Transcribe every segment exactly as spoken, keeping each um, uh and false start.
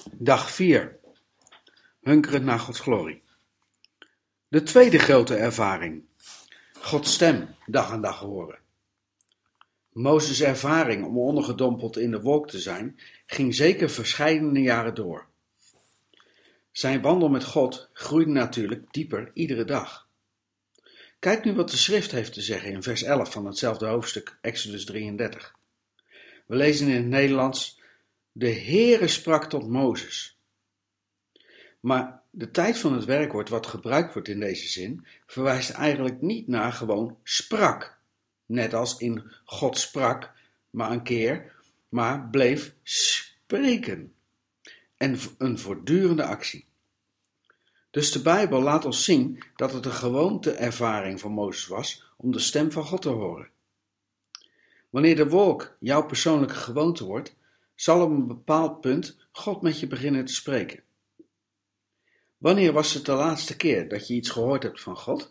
Dag vier. Hunkerend naar Gods glorie. De tweede grote ervaring. Gods stem dag aan dag horen. Mozes' ervaring om ondergedompeld in de wolk te zijn, ging zeker verscheidene jaren door. Zijn wandel met God groeide natuurlijk dieper iedere dag. Kijk nu wat de schrift heeft te zeggen in vers elf van hetzelfde hoofdstuk, Exodus drieëndertig. We lezen in het Nederlands: De Heere sprak tot Mozes. Maar de tijd van het werkwoord wat gebruikt wordt in deze zin verwijst eigenlijk niet naar gewoon sprak. Net als in God sprak, maar een keer, maar bleef spreken. En een voortdurende actie. Dus de Bijbel laat ons zien dat het een gewoonte-ervaring van Mozes was om de stem van God te horen. Wanneer de wolk jouw persoonlijke gewoonte wordt, zal op een bepaald punt God met je beginnen te spreken. Wanneer was het de laatste keer dat je iets gehoord hebt van God?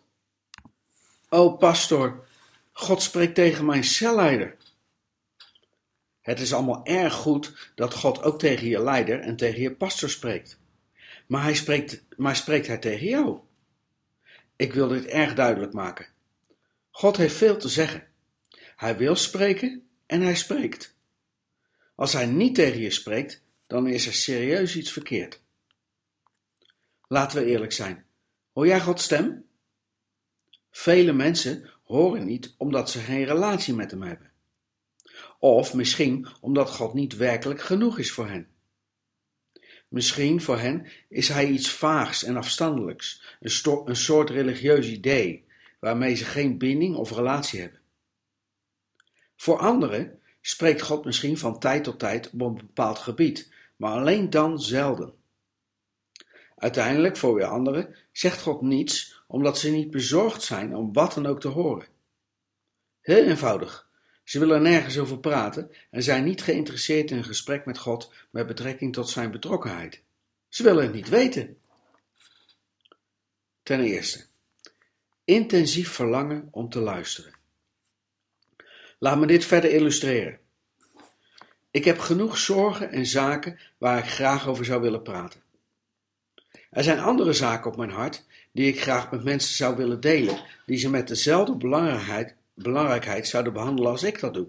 O pastor, God spreekt tegen mijn celleider. Het is allemaal erg goed dat God ook tegen je leider en tegen je pastor spreekt. Maar hij spreekt, maar spreekt hij tegen jou? Ik wil dit erg duidelijk maken. God heeft veel te zeggen. Hij wil spreken en hij spreekt. Als hij niet tegen je spreekt, dan is er serieus iets verkeerd. Laten we eerlijk zijn. Hoor jij Gods stem? Vele mensen horen niet omdat ze geen relatie met hem hebben. Of misschien omdat God niet werkelijk genoeg is voor hen. Misschien voor hen is hij iets vaags en afstandelijks, een, sto- een soort religieus idee, waarmee ze geen binding of relatie hebben. Voor anderen spreekt God misschien van tijd tot tijd op een bepaald gebied, maar alleen dan zelden. Uiteindelijk, voor weer anderen, zegt God niets omdat ze niet bezorgd zijn om wat dan ook te horen. Heel eenvoudig. Ze willen nergens over praten en zijn niet geïnteresseerd in een gesprek met God met betrekking tot zijn betrokkenheid. Ze willen het niet weten. Ten eerste, intensief verlangen om te luisteren. Laat me dit verder illustreren. Ik heb genoeg zorgen en zaken waar ik graag over zou willen praten. Er zijn andere zaken op mijn hart die ik graag met mensen zou willen delen, die ze met dezelfde belangrijkheid, belangrijkheid zouden behandelen als ik dat doe.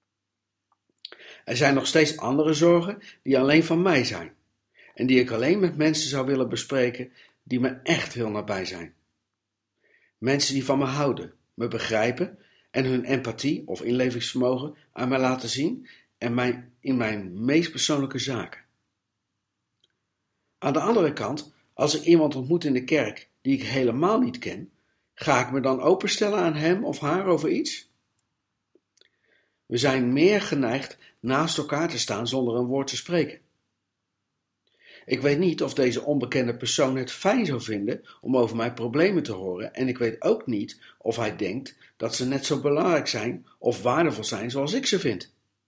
Er zijn nog steeds andere zorgen die alleen van mij zijn en die ik alleen met mensen zou willen bespreken die me echt heel nabij zijn. Mensen die van me houden, me begrijpen en hun empathie of inlevingsvermogen aan mij laten zien en mijn, in mijn meest persoonlijke zaken. Aan de andere kant, als ik iemand ontmoet in de kerk die ik helemaal niet ken, ga ik me dan openstellen aan hem of haar over iets? We zijn meer geneigd naast elkaar te staan zonder een woord te spreken. Ik weet niet of deze onbekende persoon het fijn zou vinden om over mijn problemen te horen en ik weet ook niet of hij denkt dat ze net zo belangrijk zijn of waardevol zijn zoals ik ze vind.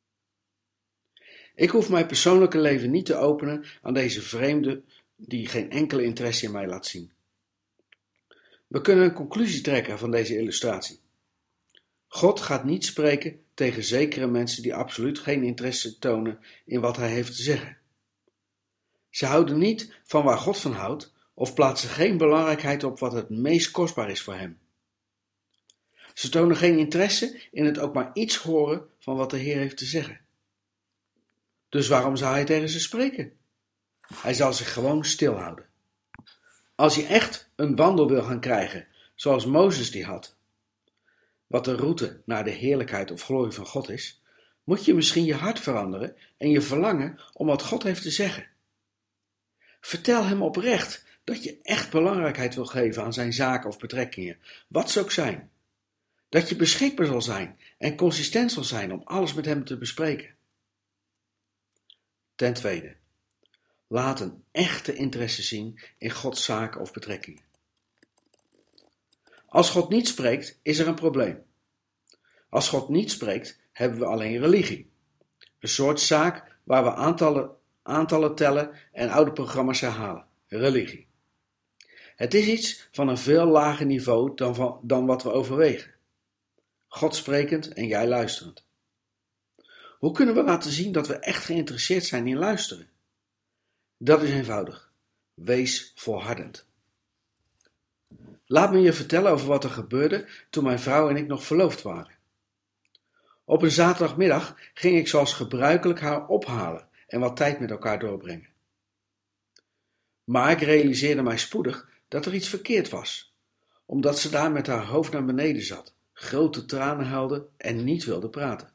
Ik hoef mijn persoonlijke leven niet te openen aan deze vreemde die geen enkele interesse in mij laat zien. We kunnen een conclusie trekken van deze illustratie. God gaat niet spreken tegen zekere mensen die absoluut geen interesse tonen in wat hij heeft te zeggen. Ze houden niet van waar God van houdt of plaatsen geen belangrijkheid op wat het meest kostbaar is voor hem. Ze tonen geen interesse in het ook maar iets horen van wat de Heer heeft te zeggen. Dus waarom zou hij tegen ze spreken? Hij zal zich gewoon stilhouden. Als je echt een wandel wil gaan krijgen, zoals Mozes die had, wat de route naar de heerlijkheid of glorie van God is, moet je misschien je hart veranderen en je verlangen om wat God heeft te zeggen. Vertel hem oprecht dat je echt belangrijkheid wil geven aan zijn zaken of betrekkingen, wat ze ook zijn. Dat je beschikbaar zal zijn en consistent zal zijn om alles met hem te bespreken. Ten tweede, laat een echte interesse zien in Gods zaken of betrekkingen. Als God niet spreekt, is er een probleem. Als God niet spreekt, hebben we alleen religie. Een soort zaak waar we aantallen, aantallen tellen en oude programma's herhalen. Religie. Het is iets van een veel lager niveau dan, van, dan wat we overwegen. God sprekend en jij luisterend. Hoe kunnen we laten zien dat we echt geïnteresseerd zijn in luisteren? Dat is eenvoudig. Wees volhardend. Laat me je vertellen over wat er gebeurde toen mijn vrouw en ik nog verloofd waren. Op een zaterdagmiddag ging ik zoals gebruikelijk haar ophalen en wat tijd met elkaar doorbrengen. Maar ik realiseerde mij spoedig dat er iets verkeerd was, omdat ze daar met haar hoofd naar beneden zat, grote tranen huilde en niet wilde praten.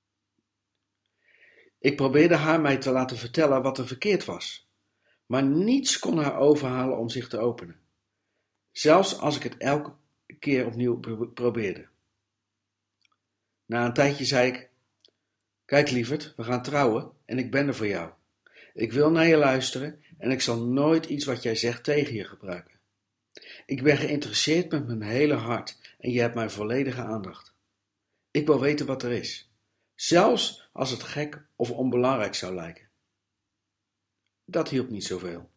Ik probeerde haar mij te laten vertellen wat er verkeerd was, maar niets kon haar overhalen om zich te openen, zelfs als ik het elke keer opnieuw probeerde. Na een tijdje zei ik: kijk lieverd, we gaan trouwen en ik ben er voor jou. Ik wil naar je luisteren en ik zal nooit iets wat jij zegt tegen je gebruiken. Ik ben geïnteresseerd met mijn hele hart en je hebt mijn volledige aandacht. Ik wil weten wat er is, zelfs als het gek of onbelangrijk zou lijken. Dat hielp niet zoveel.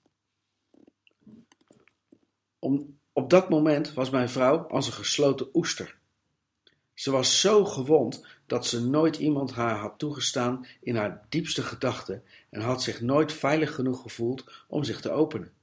Om, op dat moment was mijn vrouw als een gesloten oester. Ze was zo gewond dat ze nooit iemand haar had toegestaan in haar diepste gedachten en had zich nooit veilig genoeg gevoeld om zich te openen.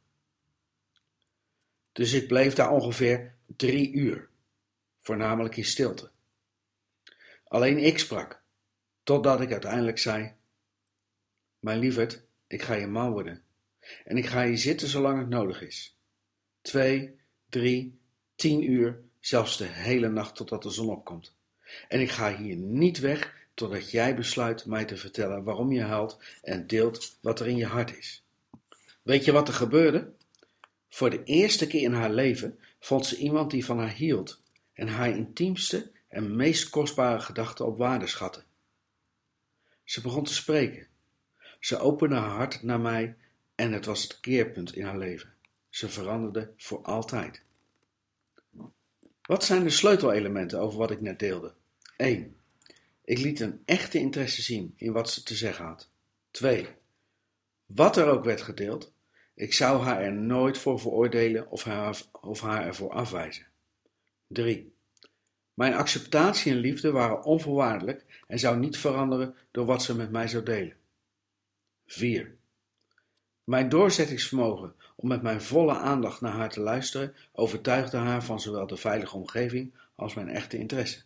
Dus ik bleef daar ongeveer drie uur, voornamelijk in stilte. Alleen ik sprak, totdat ik uiteindelijk zei: mijn lieverd, ik ga je man worden en ik ga hier zitten zolang het nodig is. Twee, drie, tien uur, zelfs de hele nacht totdat de zon opkomt. En ik ga hier niet weg totdat jij besluit mij te vertellen waarom je huilt en deelt wat er in je hart is. Weet je wat er gebeurde? Voor de eerste keer in haar leven vond ze iemand die van haar hield en haar intiemste en meest kostbare gedachten op waarde schatte. Ze begon te spreken. Ze opende haar hart naar mij en het was het keerpunt in haar leven. Ze veranderde voor altijd. Wat zijn de sleutelelementen over wat ik net deelde? één. Ik liet een echte interesse zien in wat ze te zeggen had. twee. Wat er ook werd gedeeld, ik zou haar er nooit voor veroordelen of haar, of haar ervoor afwijzen. drie. Mijn acceptatie en liefde waren onvoorwaardelijk en zou niet veranderen door wat ze met mij zou delen. vier. Mijn doorzettingsvermogen om met mijn volle aandacht naar haar te luisteren overtuigde haar van zowel de veilige omgeving als mijn echte interesse.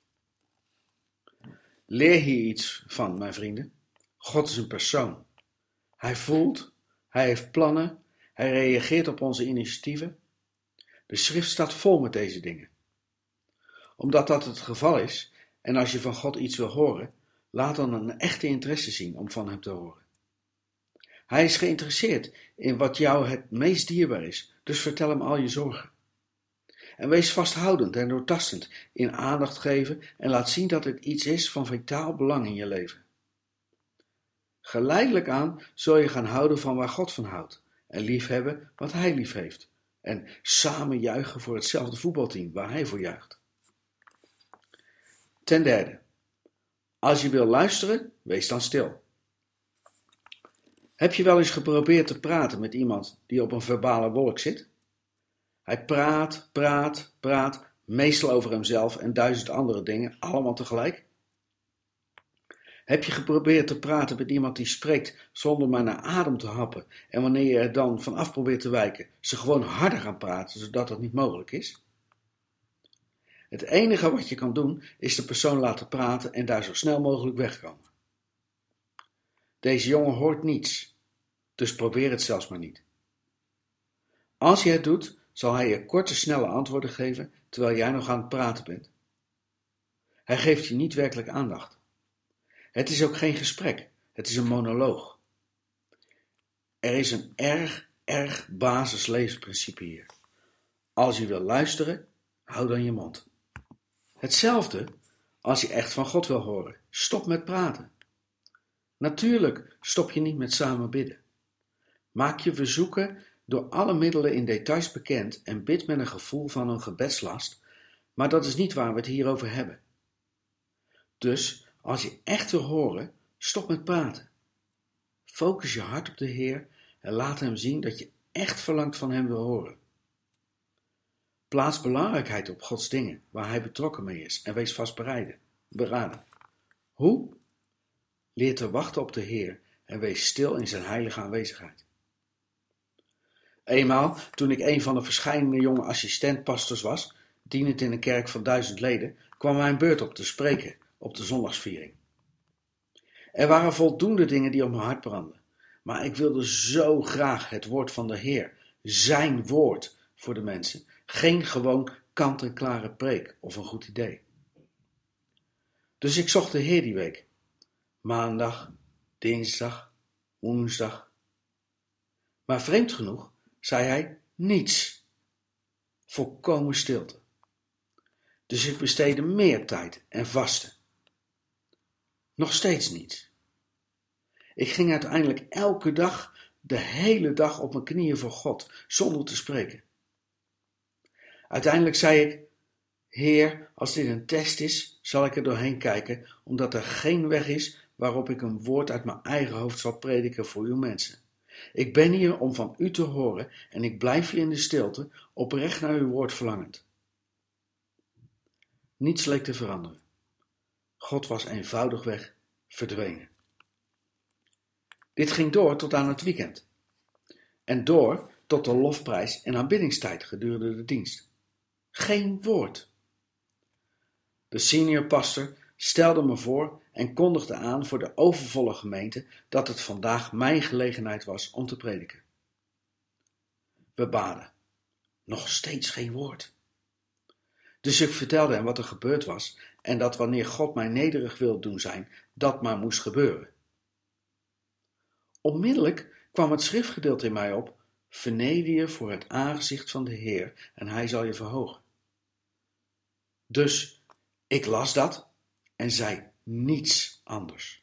Leer hier iets van, mijn vrienden. God is een persoon. Hij voelt, hij heeft plannen, hij reageert op onze initiatieven. De schrift staat vol met deze dingen. Omdat dat het geval is, en als je van God iets wil horen, laat dan een echte interesse zien om van hem te horen. Hij is geïnteresseerd in wat jou het meest dierbaar is, dus vertel hem al je zorgen. En wees vasthoudend en doortastend in aandacht geven en laat zien dat het iets is van vitaal belang in je leven. Geleidelijk aan zul je gaan houden van waar God van houdt en liefhebben wat hij lief heeft en samen juichen voor hetzelfde voetbalteam waar hij voor juicht. Ten derde, als je wil luisteren, wees dan stil. Heb je wel eens geprobeerd te praten met iemand die op een verbale wolk zit? Hij praat, praat, praat, meestal over hemzelf en duizend andere dingen, allemaal tegelijk. Heb je geprobeerd te praten met iemand die spreekt zonder maar naar adem te happen en wanneer je er dan vanaf probeert te wijken, ze gewoon harder gaan praten, zodat dat niet mogelijk is? Het enige wat je kan doen, is de persoon laten praten en daar zo snel mogelijk wegkomen. Deze jongen hoort niets, dus probeer het zelfs maar niet. Als je het doet, zal hij je korte, snelle antwoorden geven, terwijl jij nog aan het praten bent. Hij geeft je niet werkelijk aandacht. Het is ook geen gesprek, het is een monoloog. Er is een erg, erg basislevensprincipe hier. Als je wil luisteren, hou dan je mond. Hetzelfde als je echt van God wil horen. Stop met praten. Natuurlijk stop je niet met samen bidden. Maak je verzoeken door alle middelen in details bekend en bid met een gevoel van een gebedslast, maar dat is niet waar we het hier over hebben. Dus als je echt wil horen, stop met praten. Focus je hart op de Heer en laat hem zien dat je echt verlangt van hem wil horen. Plaats belangrijkheid op Gods dingen waar hij betrokken mee is en wees vastberaden. Beraden. Hoe? Leer te wachten op de Heer en wees stil in zijn heilige aanwezigheid. Eenmaal, toen ik een van de verschijnende jonge assistentpastors was, dienend in een kerk van duizend leden, kwam mijn beurt op te spreken op de zondagsviering. Er waren voldoende dingen die op mijn hart brandden, maar ik wilde zo graag het woord van de Heer, zijn woord voor de mensen, geen gewoon kant-en-klare preek of een goed idee. Dus ik zocht de Heer die week, maandag, dinsdag, woensdag. Maar vreemd genoeg zei hij niets, volkomen stilte. Dus ik besteedde meer tijd en vasten. Nog steeds niets. Ik ging uiteindelijk elke dag, de hele dag op mijn knieën voor God, zonder te spreken. Uiteindelijk zei ik, Heer, als dit een test is, zal ik er doorheen kijken, omdat er geen weg is waarop ik een woord uit mijn eigen hoofd zal prediken voor uw mensen. Ik ben hier om van u te horen en ik blijf hier in de stilte, oprecht naar uw woord verlangend. Niets leek te veranderen. God was eenvoudigweg verdwenen. Dit ging door tot aan het weekend. En door tot de lofprijs en aanbiddingstijd gedurende de dienst. Geen woord. De senior pastor stelde me voor en kondigde aan voor de overvolle gemeente dat het vandaag mijn gelegenheid was om te prediken. We baden. Nog steeds geen woord. Dus ik vertelde hem wat er gebeurd was en dat wanneer God mij nederig wilde doen zijn, dat maar moest gebeuren. Onmiddellijk kwam het schriftgedeelte in mij op, verneder je voor het aangezicht van de Heer en hij zal je verhogen. Dus ik las dat en zei niets anders.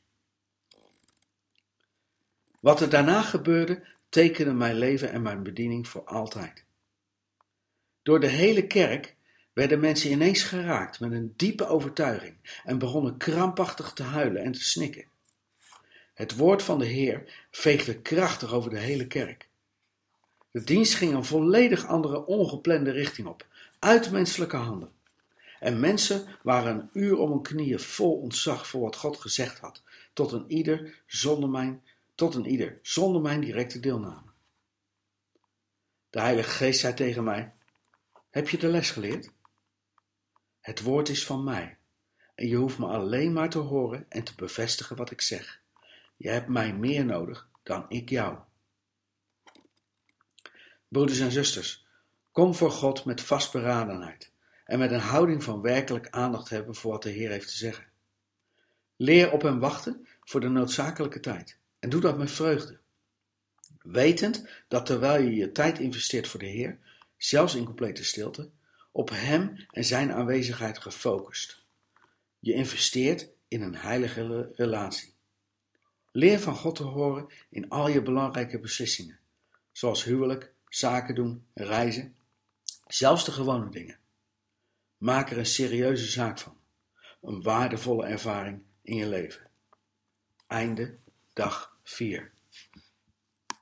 Wat er daarna gebeurde, tekende mijn leven en mijn bediening voor altijd. Door de hele kerk werden mensen ineens geraakt met een diepe overtuiging en begonnen krampachtig te huilen en te snikken. Het woord van de Heer veegde krachtig over de hele kerk. De dienst ging een volledig andere ongeplande richting op, uit menselijke handen. En mensen waren een uur om hun knieën vol ontzag voor wat God gezegd had, tot een ieder zonder mijn, tot een ieder zonder mijn directe deelname. De Heilige Geest zei tegen mij, heb je de les geleerd? Het woord is van mij en je hoeft me alleen maar te horen en te bevestigen wat ik zeg. Je hebt mij meer nodig dan ik jou. Broeders en zusters, kom voor God met vastberadenheid en met een houding van werkelijk aandacht hebben voor wat de Heer heeft te zeggen. Leer op hem wachten voor de noodzakelijke tijd en doe dat met vreugde. Wetend dat terwijl je je tijd investeert voor de Heer, zelfs in complete stilte, op hem en zijn aanwezigheid gefocust. Je investeert in een heilige relatie. Leer van God te horen in al je belangrijke beslissingen, zoals huwelijk, zaken doen, reizen, zelfs de gewone dingen. Maak er een serieuze zaak van, een waardevolle ervaring in je leven. Einde dag vier.